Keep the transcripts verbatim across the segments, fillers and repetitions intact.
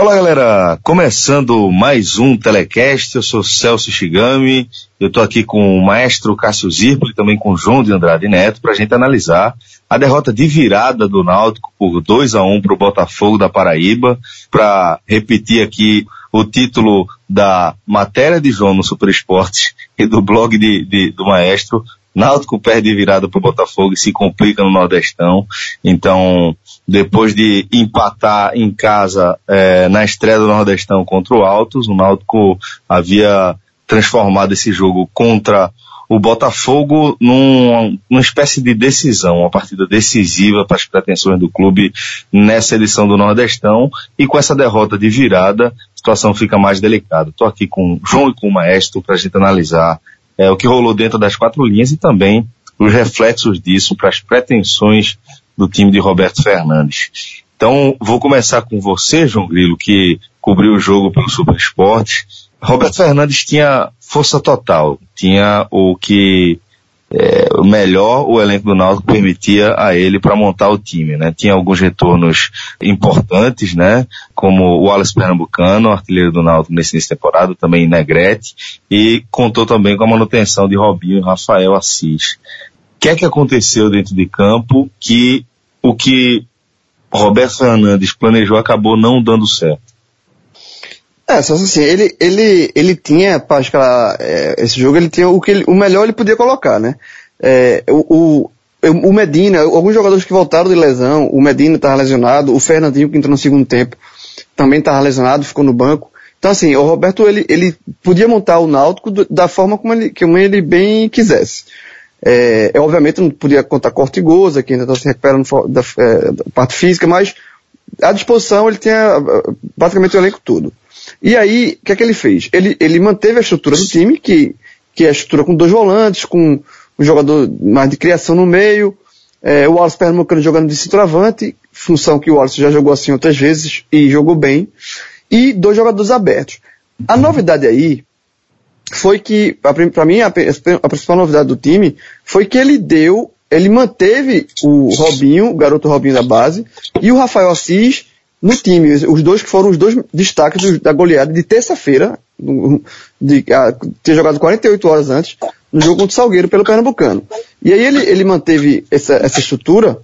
Olá, galera, começando mais um Telecast. Eu sou Celso Shigami, eu estou aqui com o maestro Cássio Zirpoli e também com o João de Andrade Neto para a gente analisar a derrota de virada do Náutico por dois a um para o Botafogo da Paraíba. Para repetir aqui o título da matéria de João no Super Esporte e do blog de, de, do maestro: Náutico perde virada para o Botafogo e se complica no Nordestão. Então, depois de empatar em casa é, na estreia do Nordestão contra o Altos, o Náutico havia transformado esse jogo contra o Botafogo num, numa espécie de decisão, uma partida decisiva para as pretensões do clube nessa edição do Nordestão, e com essa derrota de virada, a situação fica mais delicada. Estou aqui com o João e com o maestro para a gente analisar é, o que rolou dentro das quatro linhas e também os reflexos disso para as pretensões do time de Roberto Fernandes. Então, vou começar com você, João Grilo, que cobriu o jogo pelo Super Esporte. Roberto Fernandes tinha força total, tinha o que é, o melhor o elenco do Náutico permitia a ele para montar o time, né? Tinha alguns retornos importantes, né? Como o Wallace Pernambucano, artilheiro do Náutico nesse início de temporada, também Negrete, e contou também com a manutenção de Robinho e Rafael Assis. O que é que aconteceu dentro de campo que o que Roberto Fernandes planejou acabou não dando certo? É, só assim, ele, ele, ele tinha, para escalar é, esse jogo, ele tinha o que ele, o melhor ele podia colocar, né? É, o, o, o Medina, alguns jogadores que voltaram de lesão, o Medina estava lesionado, o Fernandinho, que entrou no segundo tempo, também estava lesionado, ficou no banco. Então, assim, o Roberto, ele, ele podia montar o Náutico do, da forma como ele, como ele bem quisesse. É, é, obviamente não podia contar com Ortigosa, que ainda está se recuperando da, é, da parte física, mas à disposição ele tinha praticamente o elenco todo. E aí, o que é que ele fez? Ele, ele manteve a estrutura do time, que, que é a estrutura com dois volantes, com um jogador mais de criação no meio, é, o Wallace Pernambucano jogando de centroavante, função que o Wallace já jogou assim outras vezes e jogou bem, e dois jogadores abertos. A novidade aí foi que, para mim, a, a principal novidade do time foi que ele deu, ele manteve o Robinho, o garoto Robinho da base, e o Rafael Assis no time, os dois que foram os dois destaques do, da goleada de terça-feira, de, de a, ter jogado quarenta e oito horas antes, no jogo contra o Salgueiro pelo Pernambucano. E aí ele, ele manteve essa, essa estrutura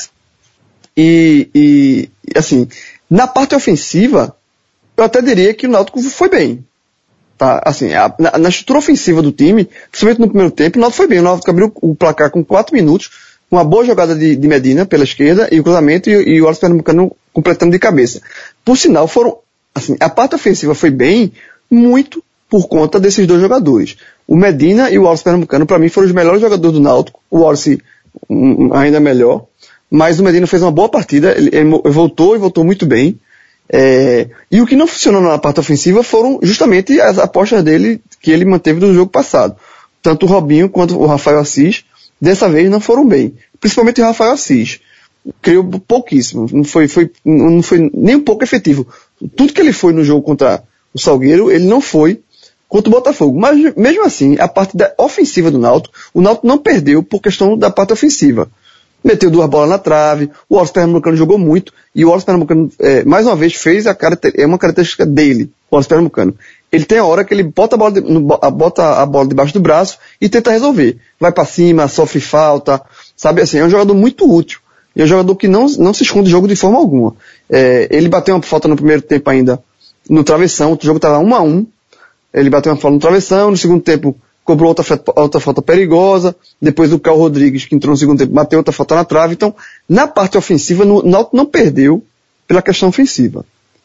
e, e, assim, na parte ofensiva, eu até diria que o Náutico foi bem. Tá, assim, a, na, na estrutura ofensiva do time, principalmente no primeiro tempo, o Náutico foi bem. O Náutico abriu o placar com quatro minutos, com uma boa jogada de, de Medina pela esquerda e o cruzamento, e, e o Wallace Pernambucano completando de cabeça. Por sinal, foram, assim, a parte ofensiva foi bem, muito por conta desses dois jogadores. O Medina e o Wallace Pernambucano, para mim, foram os melhores jogadores do Náutico. O Wallace um, ainda melhor, mas o Medina fez uma boa partida, ele, ele voltou e voltou muito bem. É, e o que não funcionou na parte ofensiva foram justamente as apostas dele que ele manteve do jogo passado. Tanto o Robinho quanto o Rafael Assis, dessa vez não foram bem. Principalmente o Rafael Assis. Criou pouquíssimo. Não foi, foi, não foi nem um pouco efetivo. Tudo que ele foi no jogo contra o Salgueiro, ele não foi contra o Botafogo. Mas mesmo assim, a parte da ofensiva do Náutico, o Náutico não perdeu por questão da parte ofensiva. Meteu duas bolas na trave, o Wallace Pernambucano jogou muito, e o Wallace Pernambucano, é, mais uma vez, fez a caracter, é uma característica dele, o Wallace Pernambucano. Ele tem a hora que ele bota a bola, de, no, bota a bola debaixo do braço e tenta resolver. Vai pra cima, sofre falta, sabe assim, é um jogador muito útil. E é um jogador que não, não se esconde do jogo de forma alguma. É, ele bateu uma falta no primeiro tempo ainda no travessão, o jogo estava um a um, ele bateu uma falta no travessão, no segundo tempo cobrou outra, outra falta perigosa, depois o Carl Rodrigues, que entrou no segundo tempo, bateu outra falta na trave. Então, na parte ofensiva, o Náutico não perdeu pela questão ofensiva.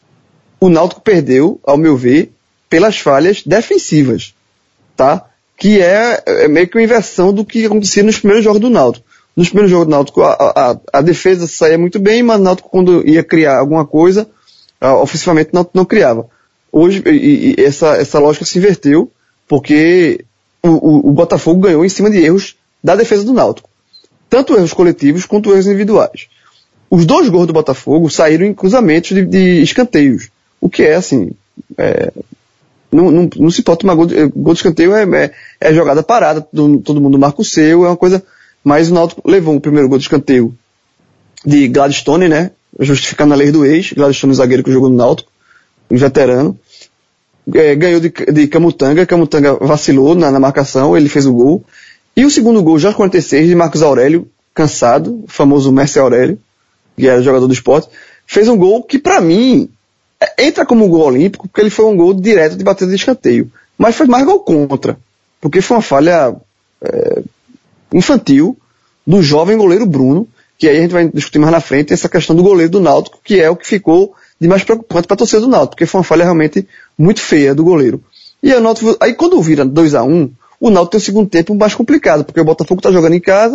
O Náutico perdeu, ao meu ver, pelas falhas defensivas, tá? Que é, é meio que uma inversão do que acontecia nos primeiros jogos do Náutico. Nos primeiros jogos do Náutico, a, a, a defesa saía muito bem, mas o Náutico, quando ia criar alguma coisa, a, ofensivamente o Náutico não criava. Hoje, e, e essa, essa lógica se inverteu, porque O, o, o Botafogo ganhou em cima de erros da defesa do Náutico. Tanto erros coletivos quanto erros individuais. Os dois gols do Botafogo saíram em cruzamentos de, de escanteios. O que é, assim, é, não, não, não se pode tomar gol de, gol de escanteio, é, é, é jogada parada, todo, todo mundo marca o seu, é uma coisa, mas o Náutico levou o primeiro gol de escanteio de Gladstone, né, justificando a lei do ex, Gladstone zagueiro que jogou no Náutico, veterano, é, ganhou de, de Camutanga, Camutanga vacilou na, na marcação, ele fez o gol, e o segundo gol, já aos quarenta e seis, de Marcos Aurélio, cansado, o famoso Messi Aurélio, que era jogador do Sport, fez um gol que pra mim entra como um gol olímpico, porque ele foi um gol direto de batida de escanteio, mas foi mais gol contra, porque foi uma falha é, infantil do jovem goleiro Bruno, que aí a gente vai discutir mais na frente, essa questão do goleiro do Náutico, que é o que ficou de mais preocupante para a torcida do Náutico, porque foi uma falha realmente muito feia do goleiro. E o Náutico, aí quando vira dois a um, o Náutico tem o segundo tempo mais complicado, porque o Botafogo está jogando em casa,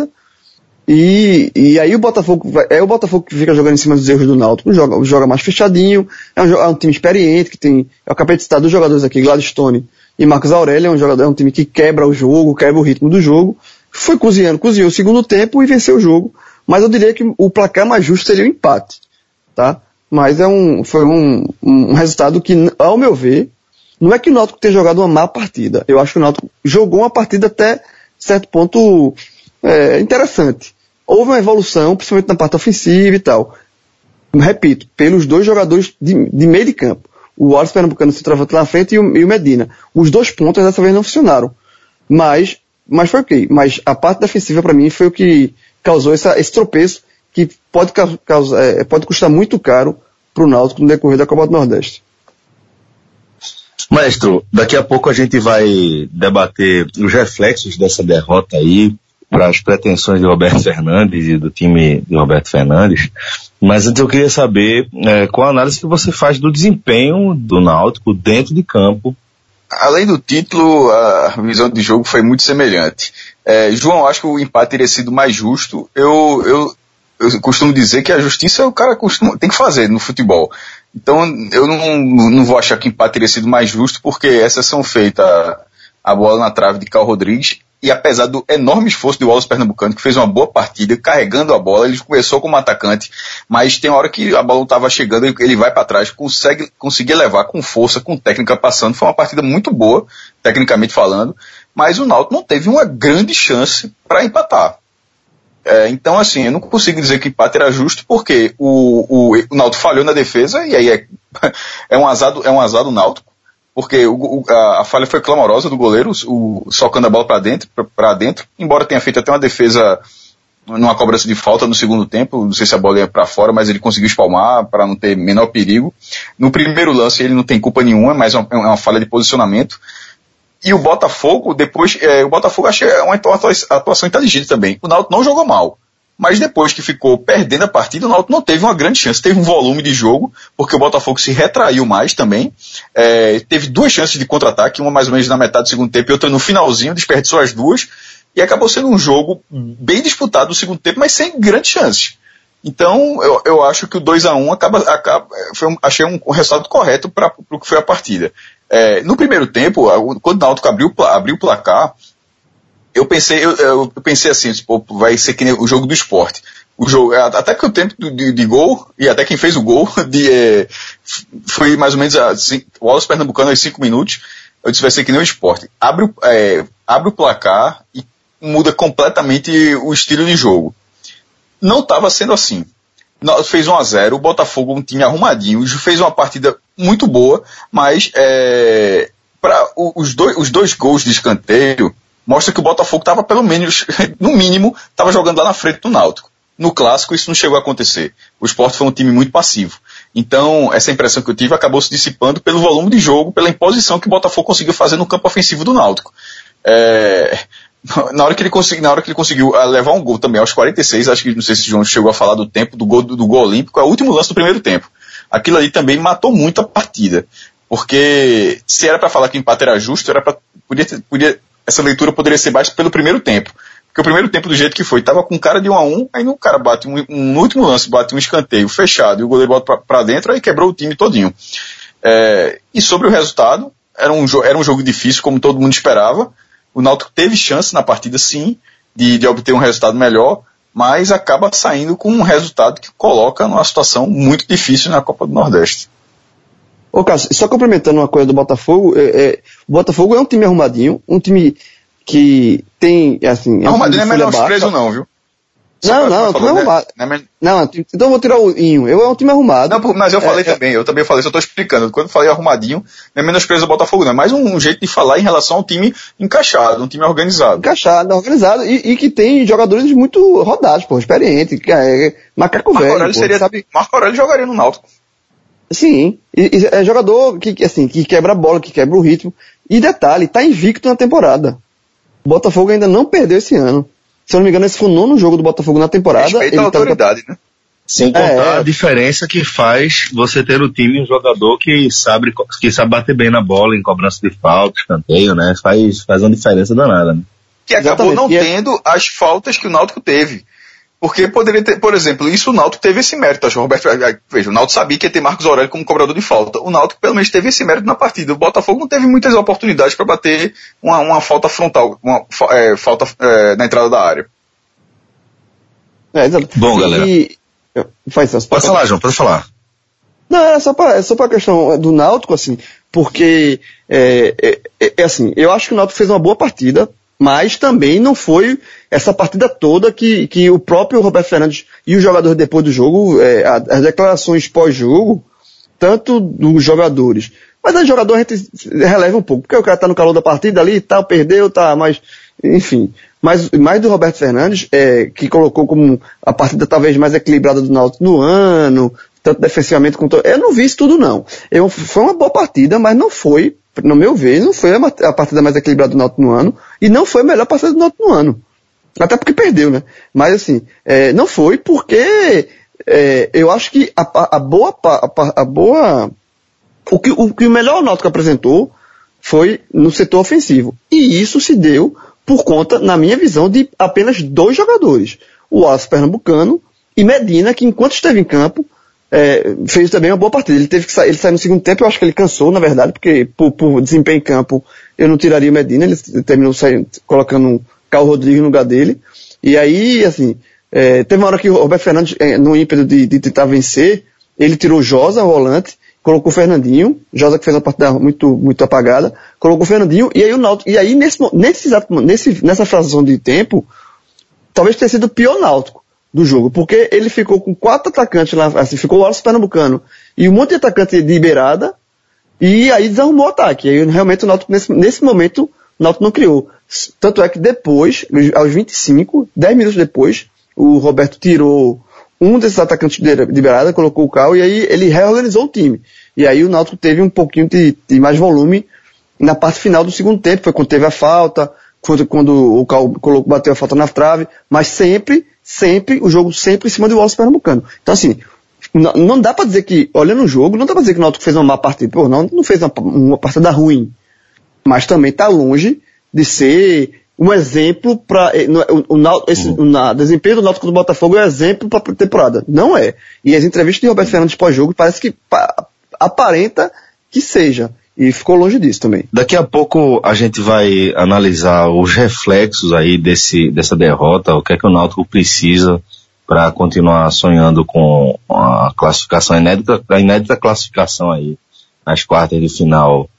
e, e aí o Botafogo, é o Botafogo que fica jogando em cima dos erros do Náutico, joga, joga mais fechadinho, é um, é um time experiente, que tem, eu acabei de citar dois jogadores aqui, Gladstone e Marcos Aurélio, é um jogador, é um time que quebra o jogo, quebra o ritmo do jogo, foi cozinhando, cozinhou o segundo tempo e venceu o jogo, mas eu diria que o placar mais justo seria o empate, tá? Mas é um, foi um, um resultado que, ao meu ver, não é que o Náutico tenha jogado uma má partida. Eu acho que o Náutico jogou uma partida até certo ponto é, interessante. Houve uma evolução, principalmente na parte ofensiva e tal. Repito, pelos dois jogadores de, de meio de campo. O Wallace Pernambucano se travou lá na frente e o, e o Medina. Os dois pontos dessa vez não funcionaram. Mas, mas foi ok. Mas a parte defensiva para mim foi o que causou essa, esse tropeço que pode, causar, é, pode custar muito caro para o Náutico no decorrer da Copa do Nordeste. Maestro, daqui a pouco a gente vai debater os reflexos dessa derrota aí para as pretensões de Roberto Fernandes e do time de Roberto Fernandes, mas antes eu queria saber é, qual a análise que você faz do desempenho do Náutico dentro de campo. Além do título, a visão de jogo foi muito semelhante. É, João, acho que o empate teria sido mais justo. Eu, eu, eu costumo dizer que a justiça o cara costuma, tem que fazer no futebol. Então eu não, não vou achar que o empate teria sido mais justo, porque essas são feitas a, a bola na trave de Carl Rodrigues, e apesar do enorme esforço do Wallace Pernambucano, que fez uma boa partida, carregando a bola, ele começou como atacante, mas tem hora que a bola estava chegando, ele vai para trás, consegue conseguir levar com força, com técnica passando. Foi uma partida muito boa, tecnicamente falando, mas o Náutico não teve uma grande chance para empatar. É, então, assim, eu não consigo dizer que o empate era justo, porque o, o, o Náutico falhou na defesa, e aí é, é, um, azar do, é um azar do Náutico, porque o, o, a, a falha foi clamorosa do goleiro, o, socando a bola para dentro, para dentro, embora tenha feito até uma defesa numa cobrança de falta no segundo tempo, não sei se a bola ia para fora, mas ele conseguiu espalmar para não ter menor perigo. No primeiro lance ele não tem culpa nenhuma, mas é uma, é uma falha de posicionamento. E o Botafogo, depois, é, o Botafogo achei uma atuação inteligente também. O Náutico não jogou mal, mas depois que ficou perdendo a partida, o Náutico não teve uma grande chance. Teve um volume de jogo, porque o Botafogo se retraiu mais também. É, teve duas chances de contra-ataque, uma mais ou menos na metade do segundo tempo e outra no finalzinho, desperdiçou as duas, e acabou sendo um jogo bem disputado no segundo tempo, mas sem grandes chances. Então, eu, eu acho que o dois a um acaba, acaba, foi um, achei um, um resultado correto para o que foi a partida. É, no primeiro tempo, quando o Náutico abriu, abriu o placar, eu pensei, eu, eu pensei assim, tipo, vai ser que nem o jogo do Sport. O jogo, até que o tempo de, de gol, e até quem fez o gol, de, é, foi mais ou menos assim, o Wallace Pernambucano aos cinco minutos, eu disse vai ser que nem o Sport. Abre, é, abre o placar e muda completamente o estilo de jogo. Não estava sendo assim. Fez um a zero, o Botafogo, um time arrumadinho, fez uma partida muito boa, mas é, para os dois, os dois gols de escanteio mostra que o Botafogo estava pelo menos, no mínimo, estava jogando lá na frente do Náutico. No clássico isso não chegou a acontecer. O Sport foi um time muito passivo. Então essa impressão que eu tive acabou se dissipando pelo volume de jogo, pela imposição que o Botafogo conseguiu fazer no campo ofensivo do Náutico. É... Na hora que ele conseguiu, na hora que ele conseguiu levar um gol também aos quarenta e seis, acho que não sei se o João chegou a falar do tempo do gol, do, do gol olímpico, é o último lance do primeiro tempo. Aquilo ali também matou muito a partida, porque se era para falar que o empate era justo, era para podia, podia, essa leitura poderia ser mais pelo primeiro tempo, porque o primeiro tempo do jeito que foi, tava com cara de um a um, aí no cara bate um, um no último lance, bate um escanteio fechado e o goleiro bota para dentro, aí quebrou o time todinho. É, e sobre o resultado, era um, era um jogo difícil, como todo mundo esperava. O Náutico teve chance na partida, sim, de, de obter um resultado melhor, mas acaba saindo com um resultado que coloca numa situação muito difícil na Copa do Nordeste. Ô, Cássio, só complementando uma coisa do Botafogo, é, é, o Botafogo é um time arrumadinho, um time que tem, assim... Arrumadinho é melhor preso não, viu? Não, não, é um time arrumado. Né? Não, então eu vou tirar o Inho. Eu é um time arrumado. Não, mas eu falei é, também, eu também falei, só tô explicando. Quando eu falei arrumadinho, não é menosprezo do Botafogo, não. É mais um jeito de falar em relação ao time encaixado, um time organizado. Encaixado, organizado, e, e que tem jogadores muito rodados, pô, experientes, que é macaco Marco velho. Aurélio pô, seria, sabe? Marco Aurélio jogaria no Náutico. Sim, e, e é jogador que, assim, que quebra a bola, que quebra o ritmo. E detalhe, tá invicto na temporada. O Botafogo ainda não perdeu esse ano. Se eu não me engano, esse foi o nono jogo do Botafogo na temporada. Respeita ele a autoridade, tá... né? Sem contar é, a diferença que faz você ter no time um jogador que sabe, que sabe bater bem na bola, em cobrança de falta, escanteio, né? Faz, faz uma diferença danada, né? Que acabou Exatamente. não tendo é... as faltas que o Náutico teve. Porque poderia ter, por exemplo, isso o Náutico teve esse mérito. Acho que o Roberto, veja, o Náutico sabia que ia ter Marcos Aurélio como cobrador de falta. O Náutico pelo menos teve esse mérito na partida. O Botafogo não teve muitas oportunidades para bater uma, uma falta frontal, uma é, falta é, na entrada da área. É, exato. Bom, galera. E... Faz, pode, pode falar, João, pode falar. Não, é só para é só a questão do Náutico, assim, porque, é, é, é assim, eu acho que o Náutico fez uma boa partida, mas também não foi essa partida toda que, que o próprio Roberto Fernandes e os jogadores depois do jogo, é, as declarações pós-jogo, tanto dos jogadores, mas aí jogador a gente releva um pouco, porque o cara tá no calor da partida ali e tal, perdeu, tá, mas, enfim... Mas mais do Roberto Fernandes, é, que colocou como a partida talvez mais equilibrada do Náutico no ano, tanto defensivamente quanto... Eu não vi isso tudo, não. Eu, foi uma boa partida, mas não foi, no meu ver, não foi a, a partida mais equilibrada do Náutico no ano, e não foi a melhor partida do Náutico no ano. Até porque perdeu, né? Mas assim, é, não foi porque é, eu acho que a, a boa... A, a boa o, que, o que o melhor Náutico apresentou foi no setor ofensivo. E isso se deu... por conta, na minha visão, de apenas dois jogadores. O Wallace Pernambucano e Medina, que enquanto esteve em campo, é, fez também uma boa partida. Ele teve que sair, ele saiu no segundo tempo, eu acho que ele cansou, na verdade, porque por, por desempenho em campo, eu não tiraria o Medina, ele terminou saindo, colocando o Carlos Rodrigues no lugar dele. E aí, assim, é, teve uma hora que o Roberto Fernandes, é, no ímpeto de, de tentar vencer, ele tirou o Josa, o volante, colocou o Fernandinho, Josa que fez uma partida muito, muito apagada, colocou o Fernandinho, e aí o Náutico, e aí nesse, nesse exato, nesse, nessa fração de tempo, talvez tenha sido o pior Náutico do jogo, porque ele ficou com quatro atacantes lá, assim, ficou o Wallace Pernambucano, e um monte de atacante de beirada, e aí desarrumou o ataque, e aí realmente o Náutico, nesse, nesse momento, o Náutico não criou. Tanto é que depois, aos vinte e cinco, dez minutos depois, o Roberto tirou um desses atacantes de beirada, colocou o Cal, e aí ele reorganizou o time. E aí o Náutico teve um pouquinho de, de mais volume na parte final do segundo tempo, foi quando teve a falta, quando, quando o Cal colocou, bateu a falta na trave, mas sempre, sempre, o jogo sempre em cima do Wallace Pernambucano. Então assim, não, não dá pra dizer que, olhando o jogo, não dá pra dizer que o Náutico fez uma má partida. Pô, não, não fez uma, uma partida ruim. Mas também tá longe de ser um exemplo para o, o, o, esse, uhum. o desempenho do Náutico do Botafogo é um exemplo para a temporada. Não é. E as entrevistas de Roberto Fernandes pós-jogo parece que pa, aparenta que seja. E ficou longe disso também. Daqui a pouco a gente vai analisar os reflexos aí desse, dessa derrota, o que é que o Náutico precisa para continuar sonhando com a classificação, a inédita, a inédita classificação aí nas quartas de final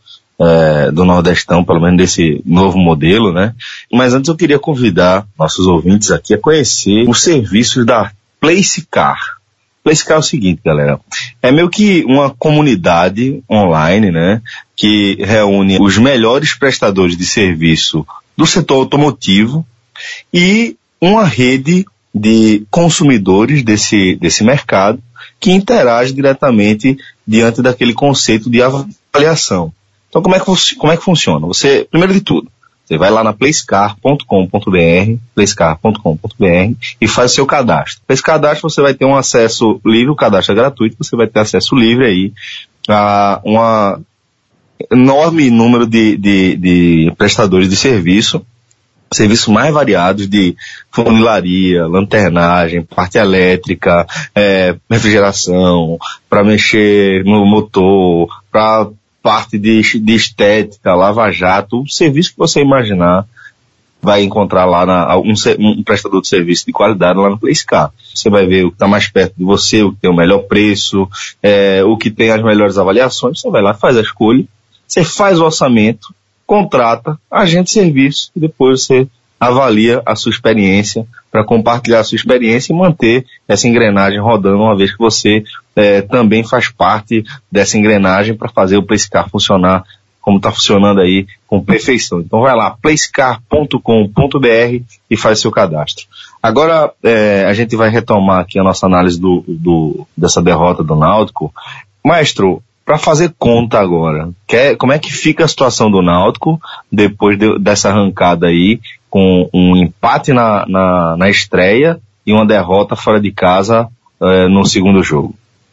É, do Nordestão, pelo menos desse novo modelo, né? Mas antes eu queria convidar nossos ouvintes aqui a conhecer os serviços da PlaceCar. PlaceCar é o seguinte, galera, é meio que uma comunidade online, né? Que reúne os melhores prestadores de serviço do setor automotivo e uma rede de consumidores desse, desse mercado que interage diretamente diante daquele conceito de avaliação. Então, como é, que, como é que funciona? Você, primeiro de tudo, você vai lá na placecar ponto com ponto b r, placecar ponto com ponto b r e faz o seu cadastro. Esse cadastro você vai ter um acesso livre, o cadastro é gratuito, você vai ter acesso livre aí a um enorme número de, de, de prestadores de serviço, serviços mais variados de funilaria, lanternagem, parte elétrica, é, refrigeração, para mexer no motor, para parte de, de estética, lava-jato, o serviço que você imaginar, vai encontrar lá na, um, um prestador de serviço de qualidade lá no PlaceCar. Você vai ver o que está mais perto de você, o que tem o melhor preço, é, o que tem as melhores avaliações, você vai lá, faz a escolha, você faz o orçamento, contrata, agenda de serviço e depois você avalia a sua experiência, para compartilhar a sua experiência e manter essa engrenagem rodando, uma vez que você é, também faz parte dessa engrenagem para fazer o Placecar funcionar como está funcionando aí com perfeição. Então vai lá, placecar ponto com ponto b r e faz seu cadastro. Agora é, a gente vai retomar aqui a nossa análise do, do, dessa derrota do Náutico. Maestro, para fazer conta agora, quer, como é que fica a situação do Náutico depois de, dessa arrancada aí, com um empate na, na, na estreia e uma derrota fora de casa é, no segundo jogo?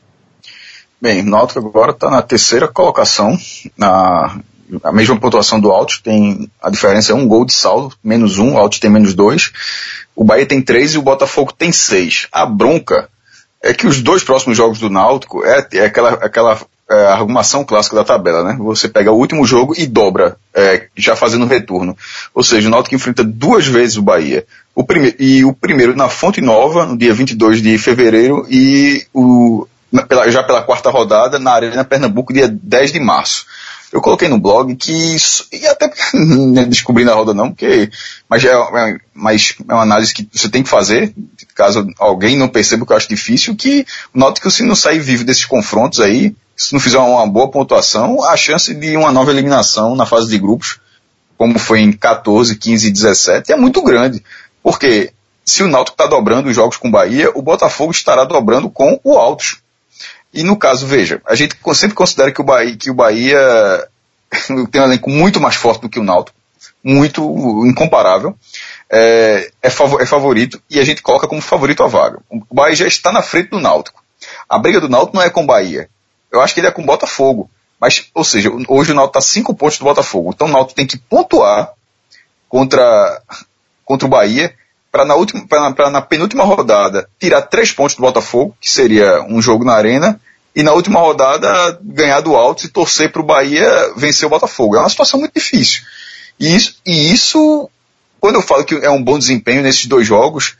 Bem, o Náutico agora está na terceira colocação, na a mesma pontuação do Altos, tem, a diferença é um gol de saldo, menos um, o Altos tem menos dois, o Bahia tem três e o Botafogo tem seis. A bronca é que os dois próximos jogos do Náutico é, é aquela, aquela é, arrumação clássica da tabela, né? Você pega o último jogo e dobra, é, já fazendo o retorno. Ou seja, o Náutico enfrenta duas vezes o Bahia. O prime- e o primeiro na Fonte Nova, no dia vinte e dois de fevereiro, e o Pela, já pela quarta rodada na Arena Pernambuco, dia dez de março. Eu coloquei no blog que isso, e até não descobri na roda não, porque, mas é, é, mas é uma análise que você tem que fazer, caso alguém não perceba, que eu acho difícil, que o Náutico, se não sair vivo desses confrontos aí, se não fizer uma boa pontuação, a chance de uma nova eliminação na fase de grupos, como foi em quatorze, quinze e dezessete, é muito grande. Porque se o Náutico está dobrando os jogos com o Bahia, o Botafogo estará dobrando com o Altos. E no caso, veja, a gente sempre considera que o Bahia, que o Bahia tem um elenco muito mais forte do que o Náutico, muito incomparável, é, é, favor, é favorito, e a gente coloca como favorito a vaga. O Bahia já está na frente do Náutico. A briga do Náutico não é com o Bahia. Eu acho que ele é com o Botafogo. Mas, ou seja, hoje o Náutico está cinco pontos do Botafogo. Então o Náutico tem que pontuar contra, contra o Bahia, para na, última, pra na, pra na penúltima rodada tirar três pontos do Botafogo, que seria um jogo na Arena, e na última rodada ganhar do Altos e torcer para o Bahia vencer o Botafogo. É uma situação muito difícil. E isso, e isso, quando eu falo que é um bom desempenho nesses dois jogos,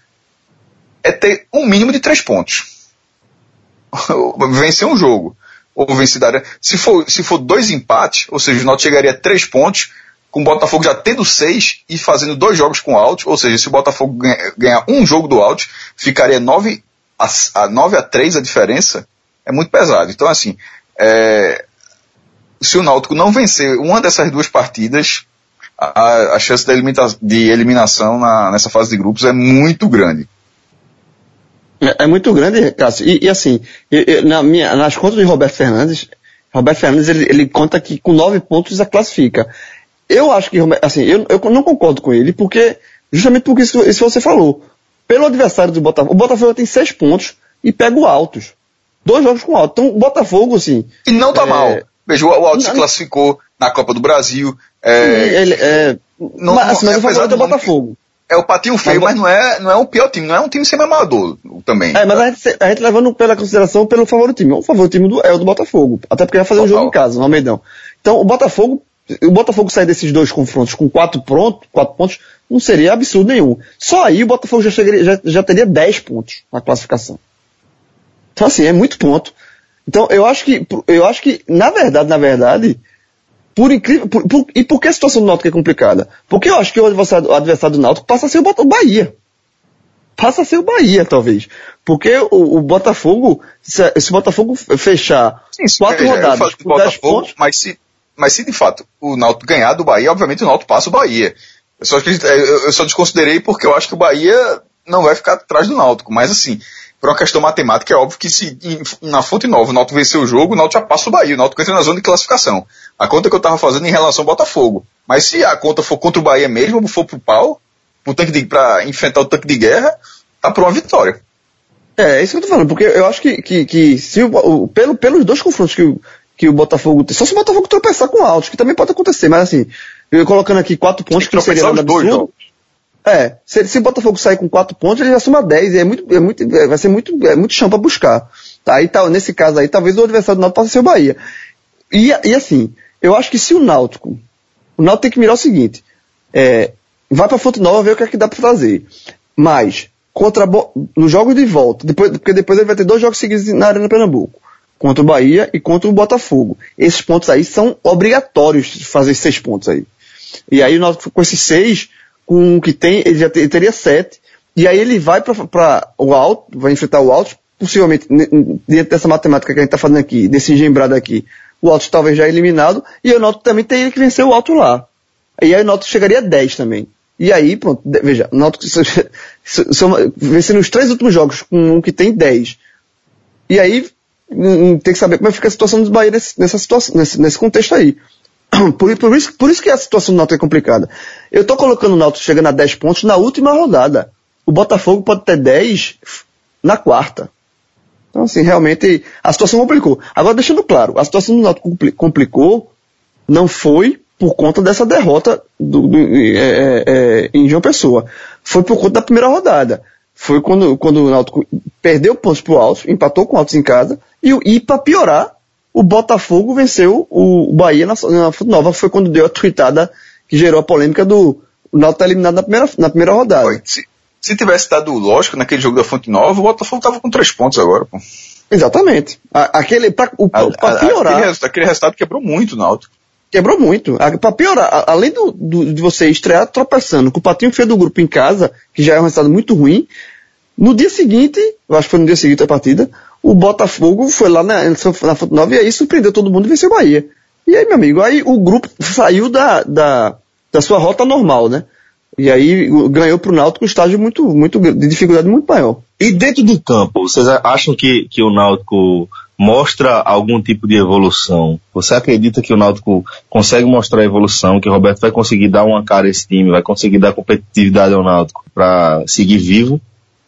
é ter um mínimo de três pontos. Vencer um jogo, ou vencer da Arena. Se for, se for dois empates, ou seja, o Náutico chegaria a três pontos, com o Botafogo já tendo seis e fazendo dois jogos com o Altos, ou seja, se o Botafogo ganhar, ganhar um jogo do Altos, ficaria nove a três a diferença, é muito pesado. Então, assim, é, se o Náutico não vencer uma dessas duas partidas, a, a chance de, elimina, de eliminação na, nessa fase de grupos é muito grande. É, é muito grande, Cássio. E, e assim, eu, eu, na minha, nas contas de Roberto Fernandes, Roberto Fernandes ele, ele conta que com nove pontos já classifica. Eu acho que, assim, eu, eu não concordo com ele, porque, justamente porque isso, isso você falou. Pelo adversário do Botafogo, o Botafogo tem seis pontos e pega o Altos. Dois jogos com o Altos. Então, o Botafogo, assim... E não tá é, mal. Veja, o Altos se não, classificou na Copa do Brasil. É, ele, é, não, mas, assim, mas é, o favorito é o Botafogo. É o patinho feio, mas, mas não é, não é o pior time. Não é um time semi-amador também. É, mas a gente, a gente levando pela consideração pelo favoritismo. O favoritismo do, é o do Botafogo. Até porque vai fazer um jogo em casa, no Almeidão. Então, o Botafogo... O Botafogo sair desses dois confrontos com quatro, pronto, quatro pontos, não seria absurdo nenhum. Só aí o Botafogo já, chegaria, já, já teria dez pontos na classificação. Então, assim, é muito ponto. Então, eu acho que, eu acho que, na verdade, na verdade, por incrível, por, por, e por que a situação do Náutico é complicada? Porque eu acho que o adversário, o adversário do Náutico passa a ser o, o Bahia. Passa a ser o Bahia, talvez. Porque o, o Botafogo, se, se o Botafogo fechar Sim, quatro é, rodadas com dez pontos... Mas se, mas se de fato o Náutico ganhar do Bahia, obviamente o Náutico passa o Bahia. Eu só, eu só desconsiderei porque eu acho que o Bahia não vai ficar atrás do Náutico. Mas assim, por uma questão matemática, é óbvio que se na Fonte Nova o Náutico vencer o jogo, o Náutico já passa o Bahia. O Náutico entra na zona de classificação. A conta que eu estava fazendo em relação ao Botafogo. Mas se a conta for contra o Bahia mesmo, ou for pro pau, pro tanque de, pra enfrentar o tanque de guerra, tá por uma vitória. É, é isso que eu tô falando, porque eu acho que, que, que se o, o, pelo, pelos dois confrontos que o, que o Botafogo tem, só se o Botafogo tropeçar com o Altos, que também pode acontecer, mas assim, eu colocando aqui quatro pontos, que, que seria nada absurdo. É, se, se o Botafogo sair com quatro pontos, ele já soma dez, e é muito, é muito, é, vai ser muito, é muito chão pra buscar. Tá, aí tá, nesse caso aí, talvez o adversário do Náutico possa ser o Bahia. E, e assim, eu acho que se o Náutico, o Náutico tem que mirar o seguinte, é, vai pra Fonte Nova ver o que é que dá pra fazer. Mas, contra, nos jogos de volta, depois, porque depois ele vai ter dois jogos seguidos na Arena Pernambuco. Contra o Bahia e contra o Botafogo. Esses pontos aí são obrigatórios de fazer esses seis pontos aí. E aí, nós, com esses seis, com o que tem, ele já te, teria sete, e aí ele vai para o Alto, vai enfrentar o Alto, possivelmente, dentro dessa matemática que a gente está fazendo aqui, desse engembrado aqui, o Alto talvez já eliminado, e o Náutico também teria que vencer o Alto lá. E aí o Náutico chegaria a dez também. E aí, pronto, veja, o Náutico vencendo os três últimos jogos com um que tem dez. E aí, tem que saber como é que fica a situação dos Bahia nesse, nessa situação, nesse, nesse contexto aí. Por, por, isso, por isso que a situação do Náutico é complicada. Eu tô colocando o Náutico chegando a dez pontos na última rodada. O Botafogo pode ter dez na quarta. Então, assim, realmente, a situação complicou. Agora, deixando claro, a situação do Náutico complicou não foi por conta dessa derrota do, do, é, é, em João Pessoa. Foi por conta da primeira rodada. Foi quando, quando o Náutico perdeu pontos pro Altos, empatou com o Altos em casa, e, e para piorar, o Botafogo venceu o Bahia na, na Fonte Nova. Foi quando deu a tweetada que gerou a polêmica do o Náutico tá eliminado na primeira, na primeira rodada. Oi, se, se tivesse dado lógico naquele jogo da Fonte Nova, o Botafogo tava com três pontos agora, pô. Exatamente. A, aquele, pra, o, a, pra piorar... Aquele, aquele resultado quebrou muito o Náutico. Quebrou muito. Para piorar, além do, do, de você estrear tropeçando com o patinho feio do grupo em casa, que já é um resultado muito ruim, no dia seguinte, eu acho que foi no dia seguinte da partida, o Botafogo foi lá na, na Fonte Nova e aí surpreendeu todo mundo e venceu o Bahia. E aí, meu amigo, aí o grupo saiu da, da, da sua rota normal, né? E aí ganhou pro Náutico um estágio muito, muito, de dificuldade muito maior. E dentro do campo, vocês acham que, que o Náutico mostra algum tipo de evolução? Você acredita que o Náutico consegue mostrar evolução, que o Roberto vai conseguir dar uma cara a esse time, vai conseguir dar competitividade ao Náutico para seguir vivo?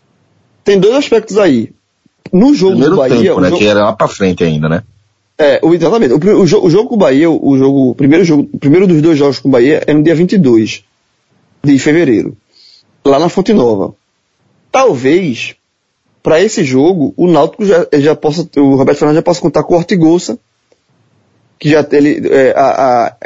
Tem dois aspectos aí. No jogo Primeiro do Bahia... tempo, né, jogo... que era lá pra frente ainda, né? É, exatamente. O, o, jogo, o jogo com o Bahia, o, jogo, o, primeiro jogo, o primeiro dos dois jogos com o Bahia é no dia vinte e dois de fevereiro, lá na Fonte Nova. Talvez, para esse jogo, o Náutico já, já possa, o Roberto Fernandes já possa contar com o Ortigosa, que já ele, é, a, a,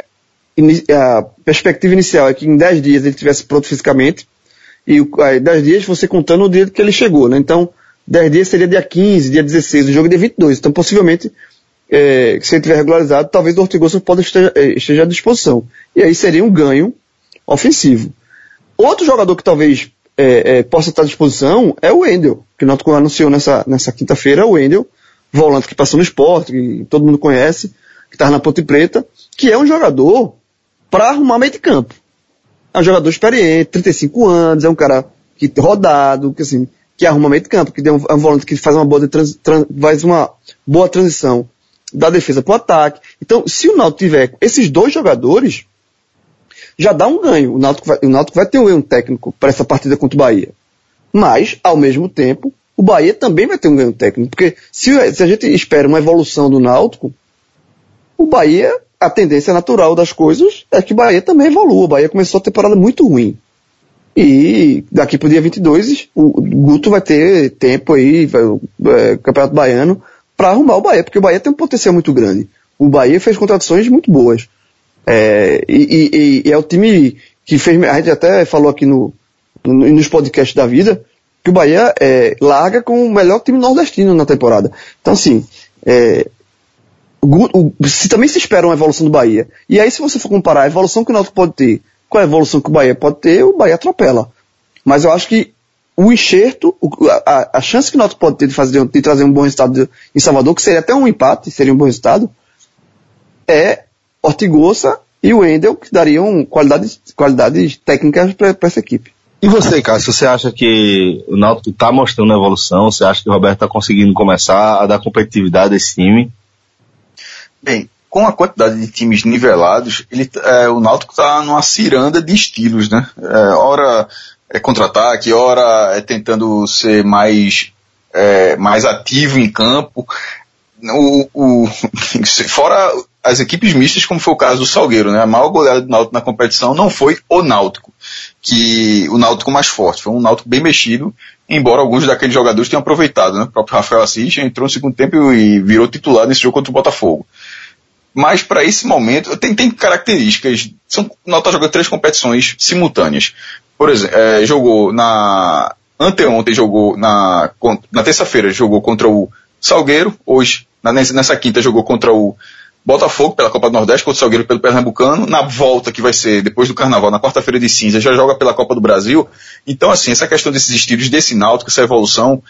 a perspectiva inicial é que em dez dias ele estivesse pronto fisicamente, e aí, dez dias você contando o dia que ele chegou, né? Então, dez dias seria dia quinze, dia dezesseis, o jogo é dia vinte e dois. Então, possivelmente, é, se ele tiver regularizado, talvez o Ortigosa pode esteja, esteja à disposição. E aí seria um ganho ofensivo. Outro jogador que talvez é, é, possa estar à disposição é o Wendel, que o Náutico anunciou nessa, nessa quinta-feira, o Wendel, volante que passou no Sport, que todo mundo conhece, que estava na Ponte Preta, que é um jogador para arrumar meio de campo. É um jogador experiente, trinta e cinco anos, é um cara que rodado, que assim, que arruma meio de campo, que é um, é um volante que faz uma boa, trans, trans, faz uma boa transição da defesa para o ataque. Então, se o Náutico tiver esses dois jogadores, já dá um ganho. O Náutico vai, o Náutico vai ter um ganho técnico para essa partida contra o Bahia. Mas, ao mesmo tempo, o Bahia também vai ter um ganho técnico. Porque se, se a gente espera uma evolução do Náutico, o Bahia, a tendência natural das coisas é que o Bahia também evolua. O Bahia começou a temporada muito ruim. E daqui pro dia vinte e dois, o Guto vai ter tempo aí, vai, é, Campeonato Baiano, para arrumar o Bahia, porque o Bahia tem um potencial muito grande. O Bahia fez contratações muito boas. É, e, e, e é o time que fez, a gente até falou aqui no, no, nos podcasts da vida, que o Bahia é, larga com o melhor time nordestino na temporada. Então assim, é, o, o, se também se espera uma evolução do Bahia, e aí se você for comparar a evolução que o Náutico pode ter com a evolução que o Bahia pode ter, o Bahia atropela. Mas eu acho que o enxerto, a, a chance que o Náutico pode ter de, fazer, de trazer um bom resultado em Salvador, que seria até um empate, seria um bom resultado, é Ortigosa e o Wendel, que dariam qualidades, qualidades técnicas para essa equipe. E você, Cássio, você acha que o Náutico está mostrando evolução? Você acha que o Roberto está conseguindo começar a dar competitividade a esse time? Bem, com a quantidade de times nivelados, ele, é, o Náutico está numa ciranda de estilos, né? É, ora é contra-ataque, ora é tentando ser mais, é, mais ativo em campo. O, o, fora as equipes mistas, como foi o caso do Salgueiro, né? A maior goleada do Náutico na competição não foi o Náutico, que o Náutico mais forte, foi um Náutico bem mexido, embora alguns daqueles jogadores tenham aproveitado, né? O próprio Rafael Assis entrou no segundo tempo e virou titular nesse jogo contra o Botafogo. Mas para esse momento, tem, tem características, são, o Náutico está jogando três competições simultâneas. Por exemplo, é, jogou na, anteontem jogou na, na terça-feira jogou contra o Salgueiro, hoje, na, nessa quinta jogou contra o Botafogo pela Copa do Nordeste, contra o Salgueiro pelo Pernambucano, na volta que vai ser depois do Carnaval, na quarta-feira de cinza, já joga pela Copa do Brasil. Então, assim, essa questão desses estilos, desse Náutico, essa evolução,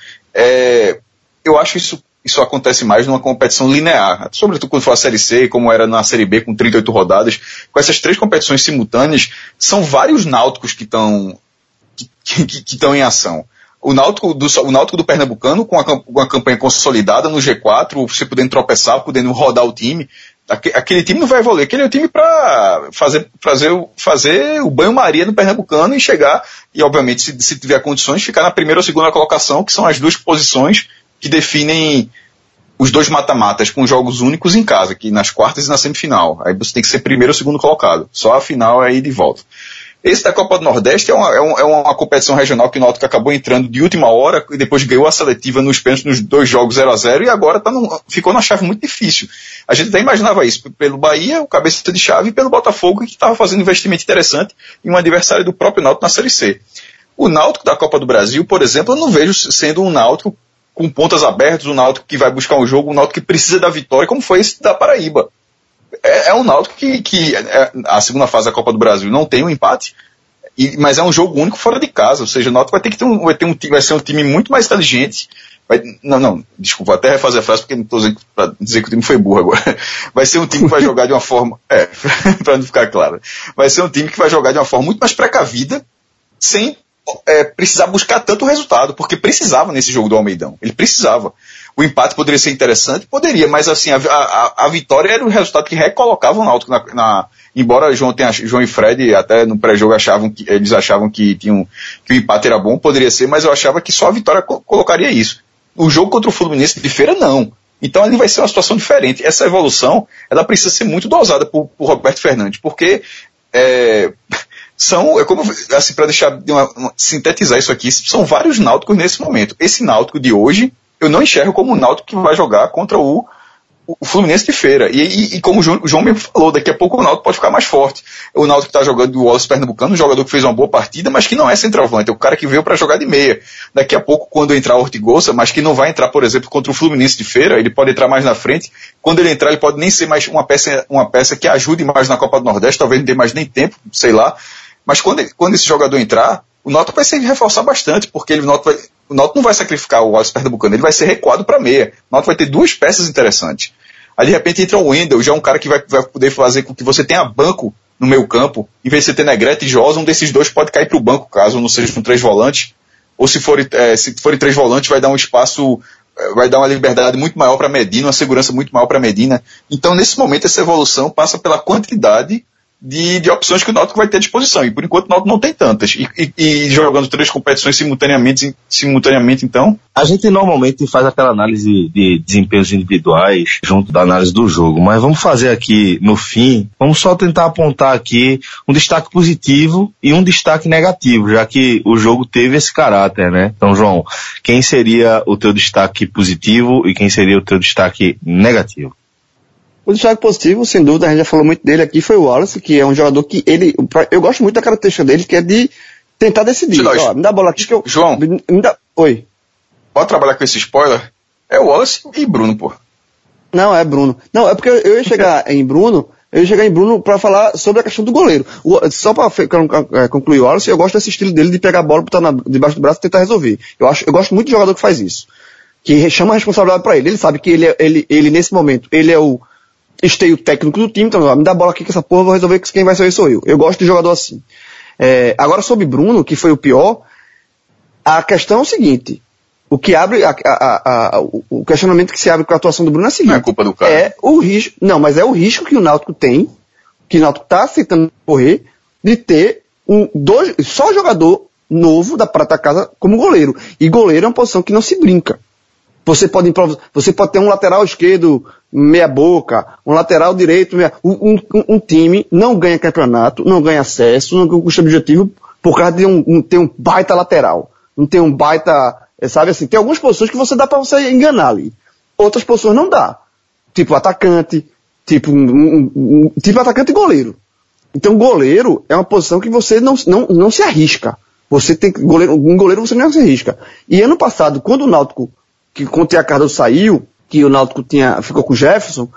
é, eu acho que isso, isso acontece mais numa competição linear, sobretudo quando for a Série C, como era na Série B, com trinta e oito rodadas, com essas três competições simultâneas, são vários Náuticos que estão que, que, que estão em ação. O Náutico do, o Náutico do Pernambucano, com a, com a campanha consolidada no G quatro, você podendo tropeçar, podendo rodar o time, aquele, aquele time não vai evoluir, aquele é o time para fazer, fazer, fazer o banho-maria no Pernambucano e chegar, e obviamente se, se tiver condições, ficar na primeira ou segunda colocação, que são as duas posições que definem os dois mata-matas com jogos únicos em casa, que nas quartas e na semifinal. Aí você tem que ser primeiro ou segundo colocado, só a final é ir de volta. Esse da Copa do Nordeste é uma, é, uma, é uma competição regional que o Náutico acabou entrando de última hora e depois ganhou a seletiva nos pênaltis nos dois jogos zero a zero e agora tá num, ficou numa chave muito difícil. A gente até imaginava isso pelo Bahia, o cabeça de chave, e pelo Botafogo, que estava fazendo investimento interessante em um adversário do próprio Náutico na Série C. O Náutico da Copa do Brasil, por exemplo, eu não vejo sendo um Náutico com pontas abertas, um Náutico que vai buscar um jogo, um Náutico que precisa da vitória, como foi esse da Paraíba. É, é um Náutico que, que é, a segunda fase da Copa do Brasil não tem um empate, E, mas é um jogo único fora de casa, ou seja, o Náutico vai ter que ter um, vai ter um vai ser um time muito mais inteligente. Vai, não, não, desculpa, vou até refazer a frase porque não estou dizendo para dizer que o time foi burro agora. Vai ser um time que vai jogar de uma forma, é, para não ficar claro. Vai ser um time que vai jogar de uma forma muito mais precavida, sem é, precisar buscar tanto resultado, porque precisava nesse jogo do Almeidão. Ele precisava. O empate poderia ser interessante, poderia, mas assim, a, a, a vitória era o resultado que recolocava o Náutico na, na embora João, tenha, João e Fred até no pré-jogo achavam que, eles achavam que, tinham, que o empate era bom, poderia ser, mas eu achava que só a vitória co- colocaria isso. O jogo contra o Fluminense de Feira, não. Então ali vai ser uma situação diferente. Essa evolução, ela precisa ser muito dosada por, por Roberto Fernandes, porque é, são, é como, assim, para deixar, uma, uma, sintetizar isso aqui, são vários Náuticos nesse momento. Esse Náutico de hoje, eu não enxergo como o Náutico que vai jogar contra o o Fluminense de Feira, e, e, e como o João, o João mesmo falou, daqui a pouco o Náutico pode ficar mais forte. O Náutico está jogando do Wallace Pernambucano, um jogador que fez uma boa partida, mas que não é centroavante, é o cara que veio para jogar de meia. Daqui a pouco, quando entrar o Ortigosa, mas que não vai entrar, por exemplo, contra o Fluminense de Feira, ele pode entrar mais na frente. Quando ele entrar, ele pode nem ser mais uma peça, uma peça que ajude mais na Copa do Nordeste, talvez não dê mais nem tempo, sei lá. Mas quando, ele, quando esse jogador entrar, o Náutico vai se reforçar bastante, porque ele, o Náutico vai, o Náutico não vai sacrificar o Wallace Pernambucano, ele vai ser recuado para meia. O Náutico vai ter duas peças interessantes. Aí de repente entra o Wendel, já é um cara que vai, vai poder fazer com que você tenha banco no meio campo, em vez de você ter Negrete e Josa, um desses dois pode cair para o banco, caso não seja com três volantes, ou se forem é, se forem três volantes vai dar um espaço, vai dar uma liberdade muito maior para Medina, uma segurança muito maior para Medina. Então nesse momento essa evolução passa pela quantidade de, de opções que o Náutico vai ter à disposição, e por enquanto o Náutico não tem tantas, e, e, e jogando três competições simultaneamente, simultaneamente então. A gente normalmente faz aquela análise de desempenhos individuais junto da análise do jogo, mas vamos fazer aqui no fim, vamos só tentar apontar aqui um destaque positivo e um destaque negativo, já que o jogo teve esse caráter, né? Então, João, quem seria o teu destaque positivo e quem seria o teu destaque negativo? O destaque positivo, sem dúvida, a gente já falou muito dele aqui, foi o Wallace, que é um jogador que ele, eu gosto muito da característica dele, que é de tentar decidir. Ó, me dá a bola aqui que eu... João, me, me dá, oi. Pode trabalhar com esse spoiler? É o Wallace e Bruno, pô. Não, é Bruno. Não, é porque eu ia chegar em Bruno, eu ia chegar em Bruno para falar sobre a questão do goleiro. O, só para é, concluir o Wallace, eu gosto desse estilo dele de pegar a bola, botar na, debaixo do braço e tentar resolver. Eu acho, eu gosto muito de jogador que faz isso. Que chama a responsabilidade para ele. Ele sabe que ele, é, ele, ele, nesse momento, ele é o esteio técnico do time, então me dá a bola aqui que essa porra eu vou resolver que quem vai ser sou eu. Eu gosto de jogador assim. É, agora sobre Bruno, que foi o pior, a questão é o seguinte, o que abre, a, a, a, o questionamento que se abre com a atuação do Bruno é o seguinte. Não é culpa do cara. É o risco, não, mas é o risco que o Náutico tem, que o Náutico está aceitando correr, de ter um, dois, só jogador novo da Prata Casa como goleiro. E goleiro é uma posição que não se brinca. Você pode improvisar, você pode ter um lateral esquerdo meia boca, um lateral direito meia, um, um, um time não ganha campeonato, não ganha acesso, não custa objetivo por causa de um, um, ter um baita lateral. Não tem um baita, sabe assim, tem algumas posições que você dá para você enganar ali. Outras posições não dá. Tipo atacante, tipo, um, um, um, tipo atacante e goleiro. Então goleiro é uma posição que você não, não, não se arrisca. Você tem goleiro, um goleiro você não se arrisca. E ano passado, quando o Náutico, que quando o Tia Cardoso saiu, que o Náutico tinha, ficou com o Jefferson,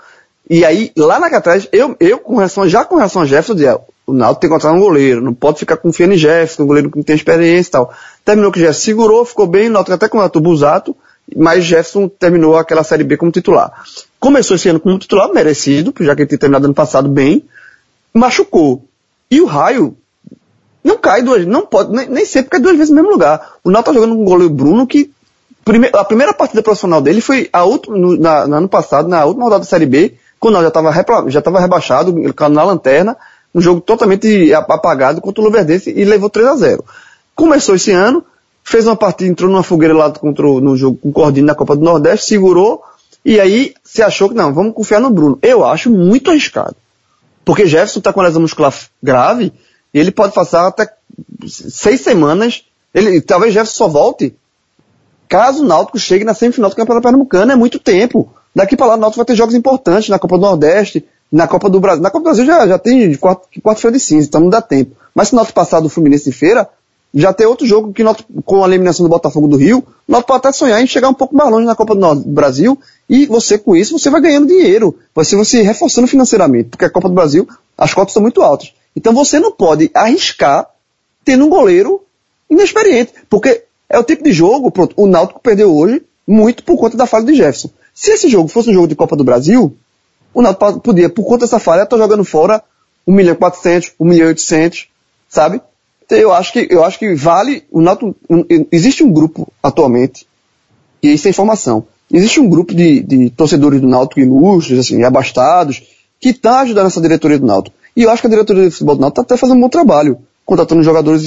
E aí, lá na atrás, eu, eu com relação, já com relação a Jefferson, eu dizia, o Náutico tem que encontrar um goleiro, não pode ficar confiando em Jefferson, um goleiro que não tem experiência e tal. Terminou que Jefferson segurou, ficou bem, o Náutico até contratou o Busato, mas Jefferson terminou aquela Série B como titular. Começou esse ano como titular, merecido, já que ele tinha terminado ano passado bem, machucou. E o Raio não cai duas, não pode, nem, nem sempre cai duas vezes no mesmo lugar. O Náutico tá jogando com um goleiro Bruno que prime, a primeira partida profissional dele foi a última, no, na, no ano passado, na última rodada da Série B, quando o Náutico já estava já tava rebaixado, na lanterna, um jogo totalmente apagado contra o Luverdense e levou três a zero. Começou esse ano, fez uma partida, entrou numa fogueira lá contra, no jogo com o Cordini na Copa do Nordeste, segurou, e aí se achou que não, vamos confiar no Bruno. Eu acho muito arriscado. Porque Jefferson está com lesão muscular grave, e ele pode passar até seis semanas, ele, talvez Jefferson só volte caso o Náutico chegue na semifinal do Campeonato Pernambucano, é muito tempo. Daqui para lá o Náutico vai ter jogos importantes na Copa do Nordeste, na Copa do Brasil. Na Copa do Brasil já, já tem quarta-feira de cinza, então não dá tempo. Mas se o Náutico passar do Fluminense em feira, já tem outro jogo que Náutico, com a eliminação do Botafogo do Rio, o Náutico pode até sonhar em chegar um pouco mais longe na Copa do Brasil, e você com isso você vai ganhando dinheiro, você vai se reforçando financeiramente, porque a Copa do Brasil, as cotas são muito altas. Então você não pode arriscar tendo um goleiro inexperiente, porque é o tipo de jogo, pronto, o Náutico perdeu hoje muito por conta da falha de Jefferson. Se esse jogo fosse um jogo de Copa do Brasil, o Náutico podia, por conta dessa falha, estar jogando fora um milhão e quatrocentos, um milhão e oitocentos, sabe? Então eu acho que, eu acho que vale, o Náutico, um, existe um grupo atualmente, e isso é informação, existe um grupo de, de torcedores do Náutico ilustres, assim, abastados, que está ajudando essa diretoria do Náutico. E eu acho que a diretoria do futebol do Náutico está até fazendo um bom trabalho, contratando jogadores,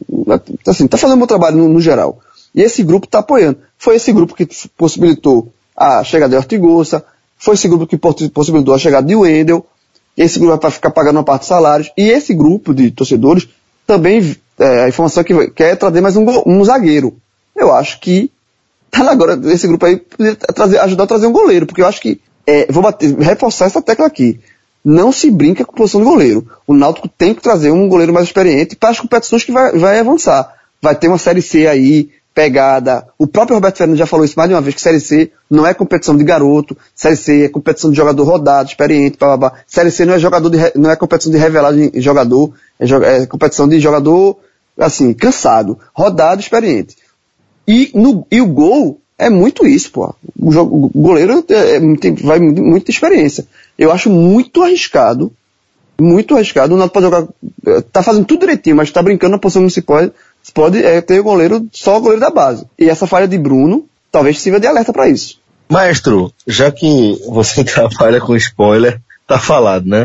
assim, está fazendo um bom trabalho no, no geral. E esse grupo está apoiando. Foi esse grupo que possibilitou a chegada de Ortigosa, foi esse grupo que possibilitou a chegada de Wendel, esse grupo vai ficar pagando uma parte dos salários, e esse grupo de torcedores também, é, a informação é que quer trazer mais um, um zagueiro. Eu acho que tá agora, esse grupo aí poderia trazer, ajudar a trazer um goleiro, porque eu acho que, é, vou bater, reforçar essa tecla aqui, não se brinca com a posição do goleiro. O Náutico tem que trazer um goleiro mais experiente para as competições que vai, vai avançar. Vai ter uma Série C aí, pegada. O próprio Roberto Fernandes já falou isso mais de uma vez, que Série C não é competição de garoto, Série C é competição de jogador rodado, experiente, blá, blá, blá. Série C não é jogador de, não é competição de revelar de jogador, é, é competição de jogador, assim, cansado, rodado, experiente. E, no, e o gol é muito isso, pô. O, jogo, o goleiro é, é, tem, vai muita experiência. Eu acho muito arriscado, muito arriscado. O Náutico pode jogar, tá fazendo tudo direitinho, mas tá brincando na posição que não se pode. Se pode é, ter o goleiro, só o goleiro da base. E essa falha de Bruno, talvez sirva de alerta para isso. Maestro, já que você trabalha com spoiler, tá falado, né?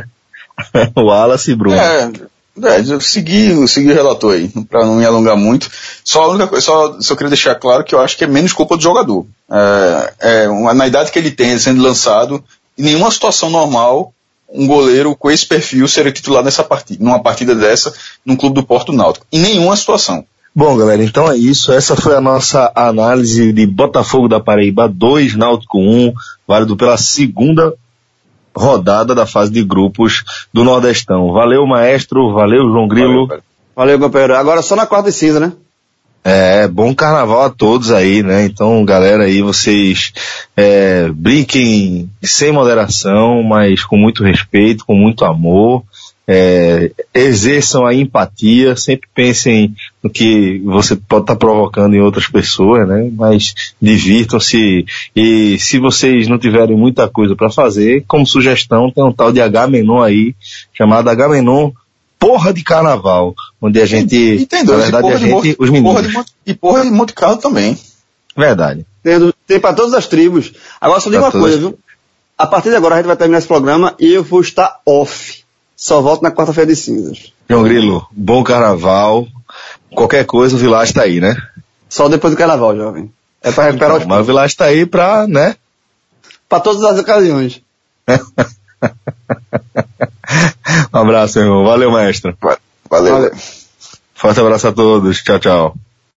O Wallace e Bruno. É, é eu segui, eu segui o relator aí, para não me alongar muito. Só a única coisa, só, só queria deixar claro que eu acho que é menos culpa do jogador. É, é, uma, na idade que ele tem, ele sendo lançado, em nenhuma situação normal, um goleiro com esse perfil seria titular nessa partida, numa partida dessa, num clube do Porto Náutico. Em nenhuma situação. Bom, galera, então é isso. Essa foi a nossa análise de Botafogo da Paraíba dois, Náutico um, válido pela segunda rodada da fase de grupos do Nordestão. Valeu, maestro. Valeu, João Grilo. Valeu, valeu companheiro. Agora só na quarta e cinza, né? É, bom carnaval a todos aí, né? Então, galera aí, vocês é, brinquem sem moderação, mas com muito respeito, com muito amor. É, exerçam a empatia, sempre pensem no que você pode estar provocando em outras pessoas, né? Mas divirtam-se, e se vocês não tiverem muita coisa para fazer, como sugestão, tem um tal de Agamenon aí, chamado Agamenon Porra de Carnaval, onde a gente, e, e tem dois, na verdade, a gente, Monte, os meninos. Porra de, e porra de Monte Carlo também. Verdade. Tem, tem para todas as tribos. Agora só digo uma coisa, viu? A partir de agora a gente vai terminar esse programa e eu vou estar off. Só volto na quarta-feira de cinzas. João Grilo, bom carnaval. Qualquer coisa, o Village tá aí, né? Só depois do carnaval, jovem. É para recuperar então, os... Mas o Village tá aí pra, né? Para todas as ocasiões. Um abraço, irmão. Valeu, maestro. Valeu. Valeu. Forte abraço a todos. Tchau, tchau.